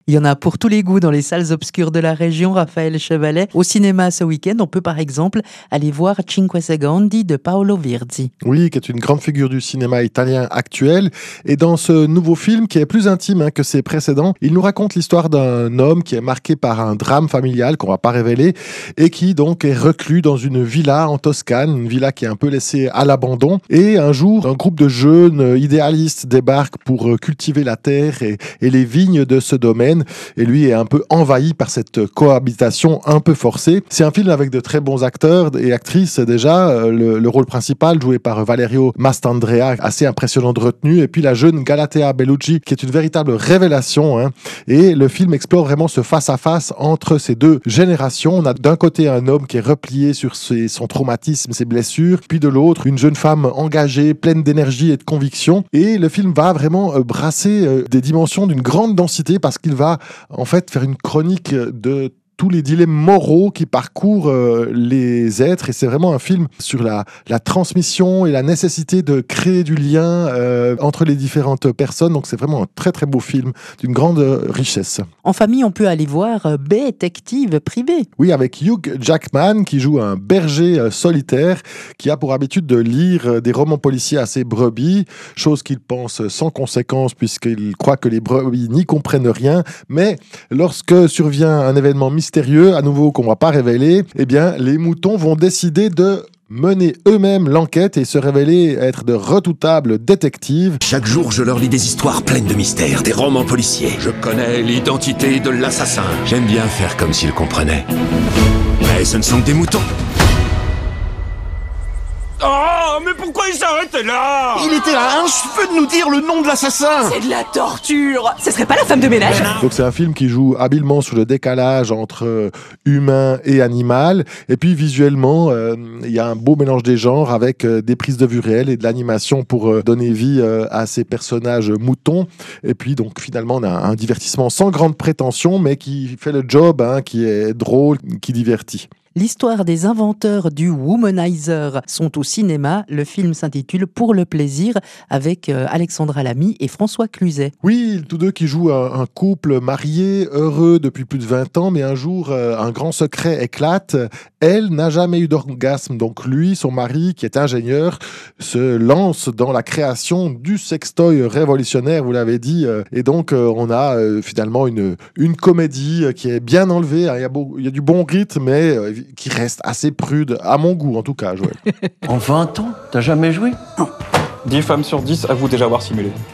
Il y en a pour tous les goûts dans les salles obscures de la région, Raphaël Chevalet. Au cinéma ce week-end, on peut par exemple aller voir Cinque Secondi de Paolo Virzi. Oui, qui est une grande figure du cinéma italien actuel. Et dans ce nouveau film, qui est plus intime que ses précédents, il nous raconte l'histoire d'un homme qui est marqué par un drame familial qu'on va pas révéler et qui donc est reclus dans une villa en Toscane, une villa qui est un peu laissée à l'abandon. Et un jour, un groupe de jeunes idéalistes débarque pour cultiver la terre et les vignes de ce domaine. Et lui est un peu envahi par cette cohabitation un peu forcée. C'est un film avec de très bons acteurs et actrices déjà. Le rôle principal joué par Valerio Mastandrea, assez impressionnant de retenue. Et puis la jeune Galatea Bellucci, qui est une véritable révélation. Et le film explore vraiment ce face-à-face entre ces deux générations. On a d'un côté un homme qui est replié sur son traumatisme, ses blessures. Puis de l'autre, une jeune femme engagée, pleine d'énergie et de conviction. Et le film va vraiment brasser des dimensions d'une grande densité parce qu'il va en fait faire une chronique de tous les dilemmes moraux qui parcourent les êtres, et c'est vraiment un film sur la transmission et la nécessité de créer du lien entre les différentes personnes. Donc c'est vraiment un très très beau film d'une grande richesse. En famille, on peut aller voir Détective Privé. Oui, avec Hugh Jackman qui joue un berger solitaire qui a pour habitude de lire des romans policiers assez brebis, chose qu'il pense sans conséquence puisqu'il croit que les brebis n'y comprennent rien. Mais lorsque survient un événement mystérieux, à nouveau qu'on ne va pas révéler, eh bien les moutons vont décider de mener eux-mêmes l'enquête et se révéler être de redoutables détectives. Chaque jour, je leur lis des histoires pleines de mystères, des romans policiers. Je connais l'identité de l'assassin. J'aime bien faire comme s'ils comprenaient. Mais ce ne sont que des moutons. Oh, mais pourquoi il s'est arrêté là? Il était à un cheveu de nous dire le nom de l'assassin. C'est de la torture. Ce serait pas la femme de ménage? Donc c'est un film qui joue habilement sur le décalage entre humain et animal. Et puis visuellement, il y a un beau mélange des genres avec des prises de vue réelles et de l'animation pour donner vie à ces personnages moutons. Et puis donc finalement, on a un divertissement sans grande prétention, mais qui fait le job, qui est drôle, qui divertit. L'histoire des inventeurs du Womanizer sont au cinéma. Le film s'intitule Pour le plaisir avec Alexandra Lamy et François Cluzet. Oui, tous deux qui jouent un couple marié, heureux depuis plus de 20 ans, mais un jour, un grand secret éclate. Elle n'a jamais eu d'orgasme, donc lui, son mari, qui est ingénieur, se lance dans la création du sextoy révolutionnaire, vous l'avez dit. Et donc, on a finalement une comédie qui est bien enlevée. Il y a du bon rythme, mais qui reste assez prude, à mon goût en tout cas, Joël. En 20 ans, t'as jamais joué? 10 femmes sur 10 avouent déjà avoir simulé.